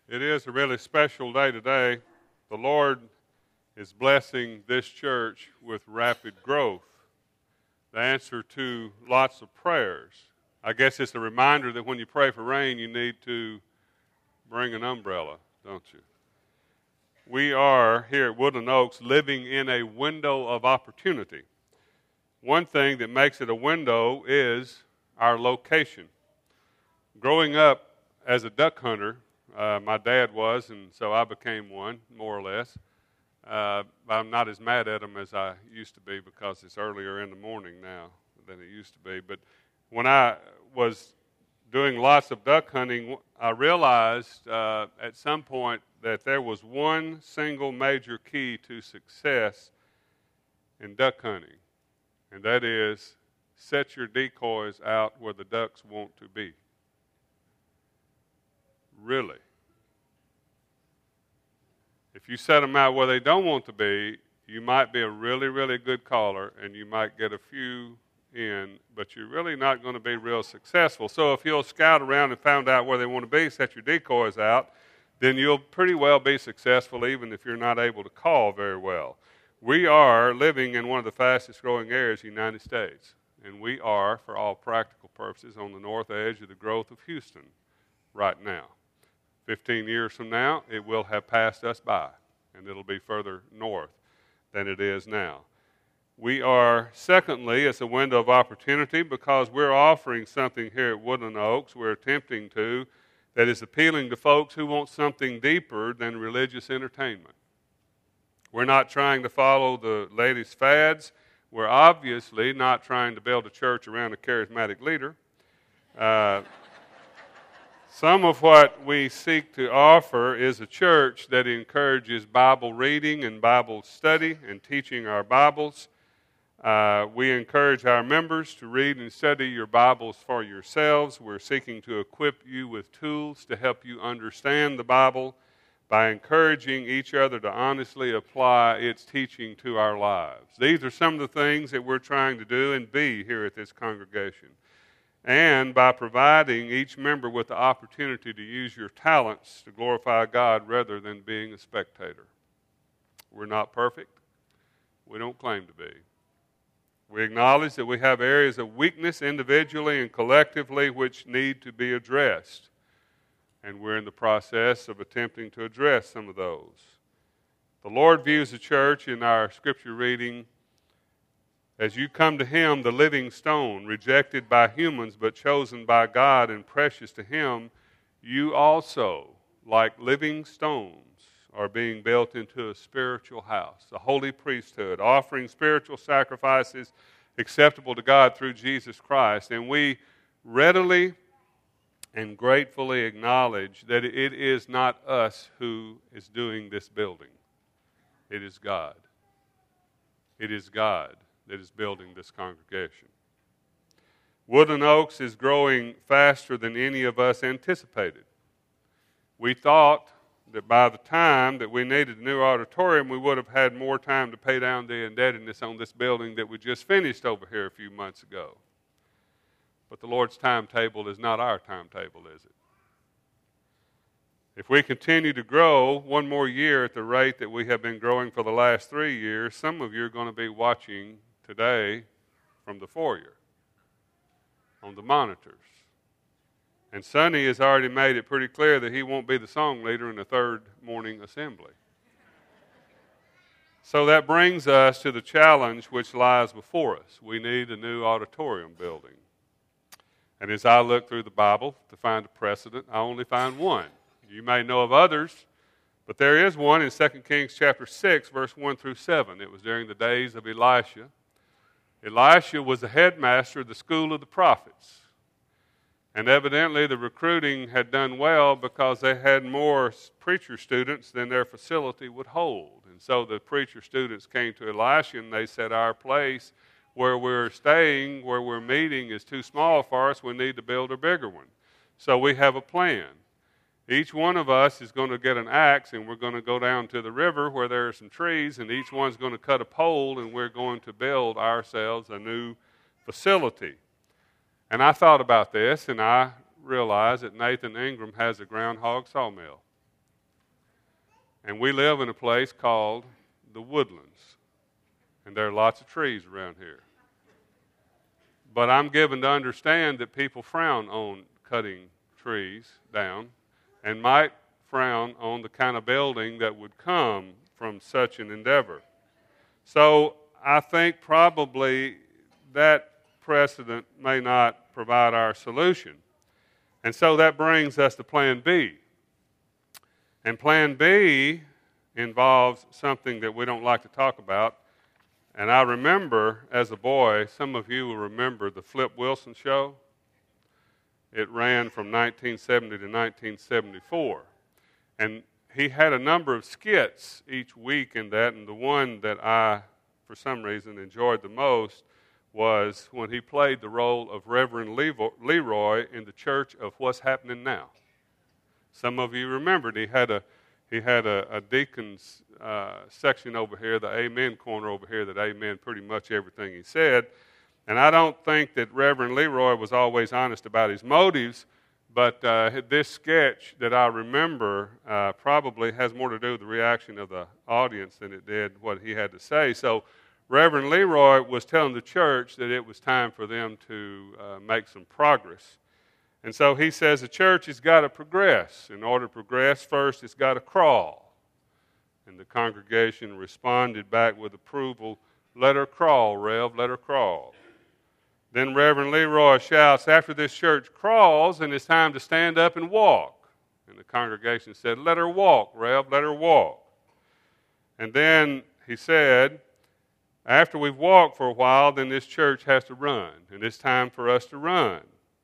It is a really special day today. The Lord is blessing this church with rapid growth, the answer to lots of prayers. I guess it's a reminder that when you pray for rain, you need to bring an umbrella, don't you? We are here at Woodland Oaks living in a window of opportunity. One thing that makes it a window is our location. Growing up as a duck hunter, my dad was, and so I became one, more or less. I'm not as mad at him as I used to be because it's earlier in the morning now than it used to be. But when I was doing lots of duck hunting, I realized at some point that there was one single major key to success in duck hunting, and that is set your decoys out where the ducks want to be. Really. If you set them out where they don't want to be, you might be a really, really good caller, and you might get a few in, but you're really not going to be real successful. So if you'll scout around and find out where they want to be, set your decoys out, then you'll pretty well be successful even if you're not able to call very well. We are living in one of the fastest growing areas in the United States, and we are, for all practical purposes, on the north edge of the growth of Houston right now. 15 years from now, it will have passed us by, and it'll be further north than it is now. We are, secondly, it's a window of opportunity because we're offering something here at Woodland Oaks, we're attempting to, that is appealing to folks who want something deeper than religious entertainment. We're not trying to follow the latest fads. We're obviously not trying to build a church around a charismatic leader. Some of what we seek to offer is a church that encourages Bible reading and Bible study and teaching our Bibles. We encourage our members to read and study your Bibles for yourselves. We're seeking to equip you with tools to help you understand the Bible by encouraging each other to honestly apply its teaching to our lives. These are some of the things that we're trying to do and be here at this congregation. And by providing each member with the opportunity to use your talents to glorify God rather than being a spectator. We're not perfect. We don't claim to be. We acknowledge that we have areas of weakness individually and collectively which need to be addressed. And we're in the process of attempting to address some of those. The Lord views the church in our scripture reading as you come to Him, the living stone, rejected by humans but chosen by God and precious to Him, you also, like living stones, are being built into a spiritual house, a holy priesthood, offering spiritual sacrifices acceptable to God through Jesus Christ. And we readily and gratefully acknowledge that it is not us who is doing this building. It is God. It is God that is building this congregation. Woodland Oaks is growing faster than any of us anticipated. We thought that by the time that we needed a new auditorium, we would have had more time to pay down the indebtedness on this building that we just finished over here a few months ago. But the Lord's timetable is not our timetable, is it? If we continue to grow one more year at the rate that we have been growing for the last 3 years, some of you are going to be watching today from the foyer on the monitors. And Sonny has already made it pretty clear that he won't be the song leader in the third morning assembly. So that brings us to the challenge which lies before us. We need a new auditorium building. And as I look through the Bible to find a precedent, I only find one. You may know of others, but there is one in 2 Kings chapter 6, verse 1 through 7. It was during the days of Elisha. Elisha was the headmaster of the school of the prophets. And evidently the recruiting had done well because they had more preacher students than their facility would hold. And so the preacher students came to Elisha and they said, our place where we're staying, where we're meeting is too small for us. We need to build a bigger one. So we have a plan. Each one of us is going to get an axe and we're going to go down to the river where there are some trees and each one's going to cut a pole and we're going to build ourselves a new facility. And I thought about this and I realized that Nathan Ingram has a groundhog sawmill. And we live in a place called the Woodlands. And there are lots of trees around here. But I'm given to understand that people frown on cutting trees down and might frown on the kind of building that would come from such an endeavor. So I think probably that precedent may not provide our solution. And so that brings us to Plan B. And Plan B involves something that we don't like to talk about. And I remember as a boy, some of you will remember the Flip Wilson show. It ran from 1970 to 1974. And he had a number of skits each week in that, and the one that I, for some reason, enjoyed the most was when he played the role of Reverend Leroy in the Church of What's Happening Now. Some of you remembered he had a deacon's section over here, the Amen corner over here, that amen pretty much everything he said. And I don't think that Reverend Leroy was always honest about his motives, but this sketch that I remember probably has more to do with the reaction of the audience than it did what he had to say. So Reverend Leroy was telling the church that it was time for them to make some progress. And so he says the church has got to progress. In order to progress, first it's got to crawl. And the congregation responded back with approval, "Let her crawl, Rev, let her crawl." Then Reverend Leroy shouts, "After this church crawls, and it's time to stand up and walk." And the congregation said, "Let her walk, Rev, let her walk." And then he said, "After we've walked for a while, then this church has to run, and it's time for us to run."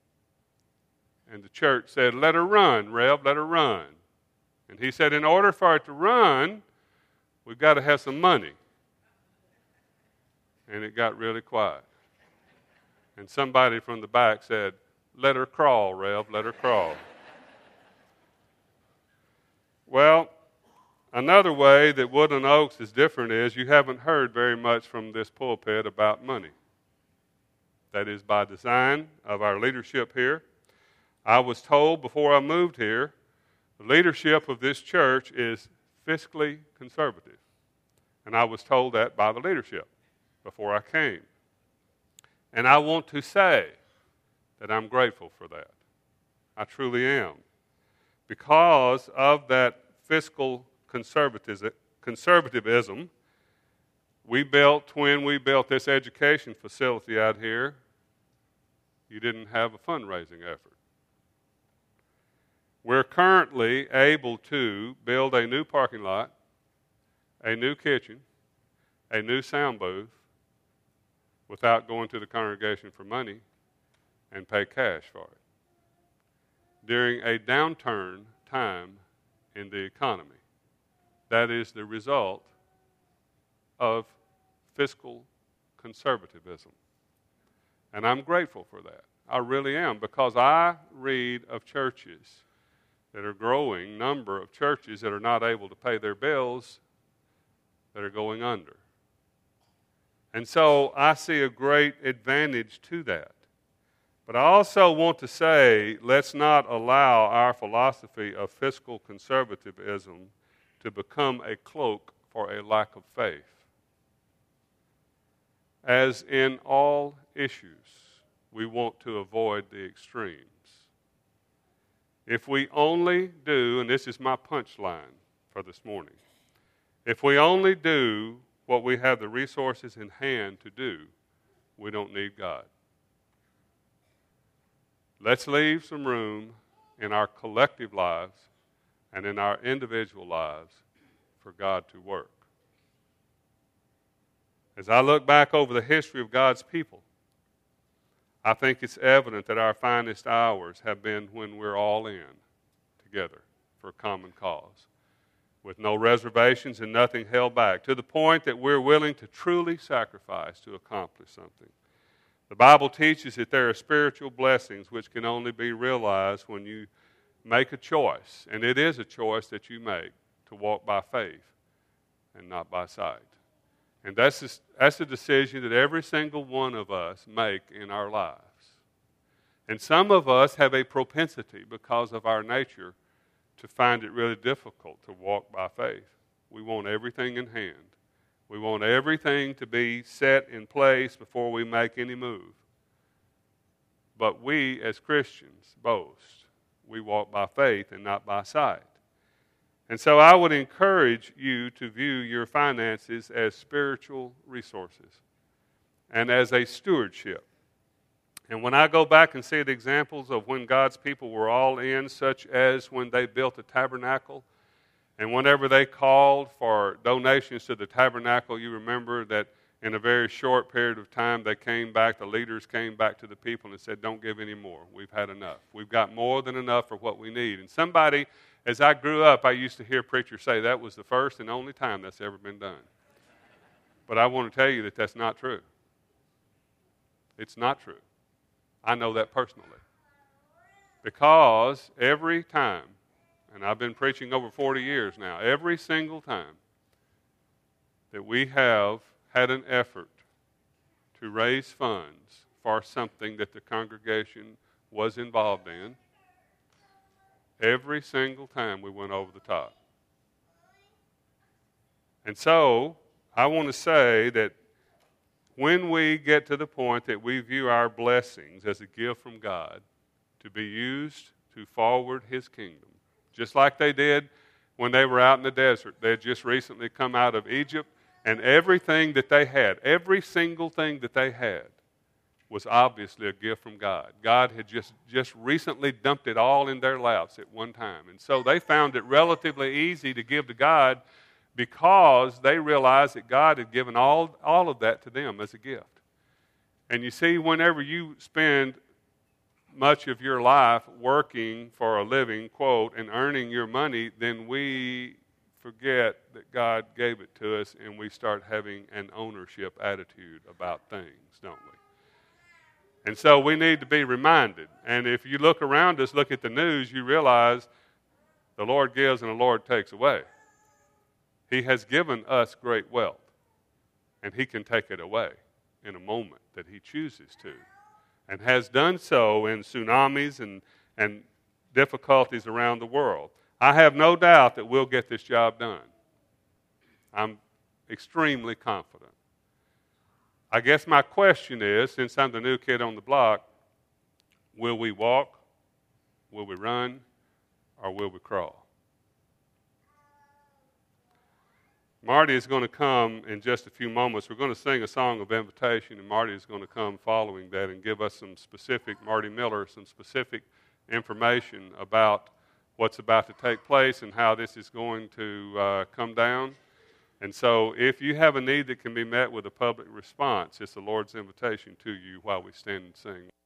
And the church said, "Let her run, Rev, let her run." And he said, "In order for it to run, we've got to have some money." And it got really quiet. And somebody from the back said, "Let her crawl, Rev, let her crawl." Well, another way that Woodland Oaks is different is you haven't heard very much from this pulpit about money. That is by design of our leadership here. I was told before I moved here, the leadership of this church is fiscally conservative. And I was told that by the leadership before I came. And I want to say that I'm grateful for that. I truly am. Because of that fiscal conservatism, when we built this education facility out here, you didn't have a fundraising effort. We're currently able to build a new parking lot, a new kitchen, a new sound booth, without going to the congregation for money and pay cash for it. During a downturn time in the economy. That is the result of fiscal conservatism. And I'm grateful for that. I really am, because I read of churches that are growing, number of churches that are not able to pay their bills, that are going under. And so I see a great advantage to that. But I also want to say, let's not allow our philosophy of fiscal conservatism to become a cloak for a lack of faith. As in all issues, we want to avoid the extremes. If we only do, and this is my punchline for this morning, if we only do what we have the resources in hand to do, we don't need God. Let's leave some room in our collective lives and in our individual lives for God to work. As I look back over the history of God's people, I think it's evident that our finest hours have been when we're all in together for a common cause, with no reservations and nothing held back, to the point that we're willing to truly sacrifice to accomplish something. The Bible teaches that there are spiritual blessings which can only be realized when you make a choice, and it is a choice that you make to walk by faith and not by sight. And that's a decision that every single one of us make in our lives. And some of us have a propensity, because of our nature, to find it really difficult to walk by faith. We want everything in hand. We want everything to be set in place before we make any move. But we, as Christians, boast. We walk by faith and not by sight. And so I would encourage you to view your finances as spiritual resources and as a stewardship. And when I go back and see the examples of when God's people were all in, such as when they built the tabernacle, and whenever they called for donations to the tabernacle, you remember that in a very short period of time, they came back, the leaders came back to the people and said, don't give any more. We've had enough. We've got more than enough for what we need. And somebody, as I grew up, I used to hear preachers say that was the first and only time that's ever been done. But I want to tell you that that's not true. It's not true. I know that personally. Because every time, and I've been preaching over 40 years now, every single time that we have had an effort to raise funds for something that the congregation was involved in, every single time we went over the top. And so, I want to say that when we get to the point that we view our blessings as a gift from God to be used to forward His kingdom, just like they did when they were out in the desert. They had just recently come out of Egypt, and everything that they had, every single thing that they had, was obviously a gift from God. God had just recently dumped it all in their laps at one time. And so they found it relatively easy to give to God because they realized that God had given all of that to them as a gift. And you see, whenever you spend much of your life working for a living, quote, and earning your money, then we forget that God gave it to us and we start having an ownership attitude about things, don't we? And so we need to be reminded. And if you look around us, look at the news, you realize the Lord gives and the Lord takes away. He has given us great wealth, and He can take it away in a moment that He chooses to, and has done so in tsunamis and difficulties around the world. I have no doubt that we'll get this job done. I'm extremely confident. I guess my question is, since I'm the new kid on the block, will we walk, will we run, or will we crawl? Marty is going to come in just a few moments. We're going to sing a song of invitation, and Marty is going to come following that and give us some specific, Marty Miller, some specific information about what's about to take place and how this is going to come down. And so if you have a need that can be met with a public response, it's the Lord's invitation to you while we stand and sing.